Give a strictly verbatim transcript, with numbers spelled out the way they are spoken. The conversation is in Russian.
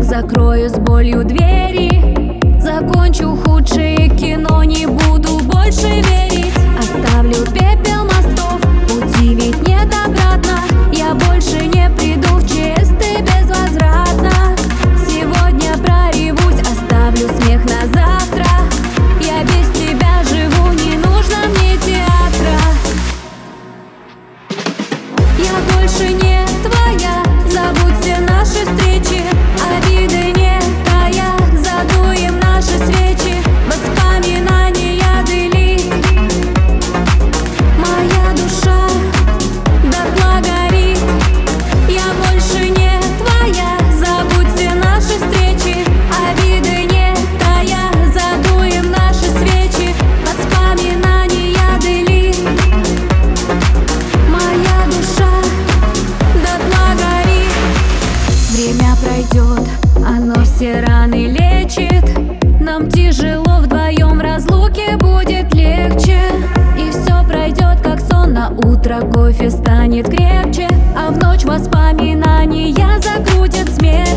Закрою с болью двери, закончу худшее кино, не буду больше верить. Оставлю пепел мостов, пути ведь нет обратно. Я больше не приду в чистый безвозвратно. Сегодня проревусь, оставлю смех на завтра. Я без тебя живу, не нужно мне театра. Я больше не твоя, забудь все наши встречи. Обиды не тая, задуем наши свечи. Воспоминания дыли, моя душа дотла горит. Я больше не твоя, забудь все наши встречи. Обиды не тая, задуем наши свечи. Воспоминания дыли, моя душа дотла горит. Время пройдет, оно все раны лечит. Нам тяжело вдвоем, в разлуке будет легче. И все пройдет, как сон, на утро кофе станет крепче. А в ночь воспоминания закрутят смех.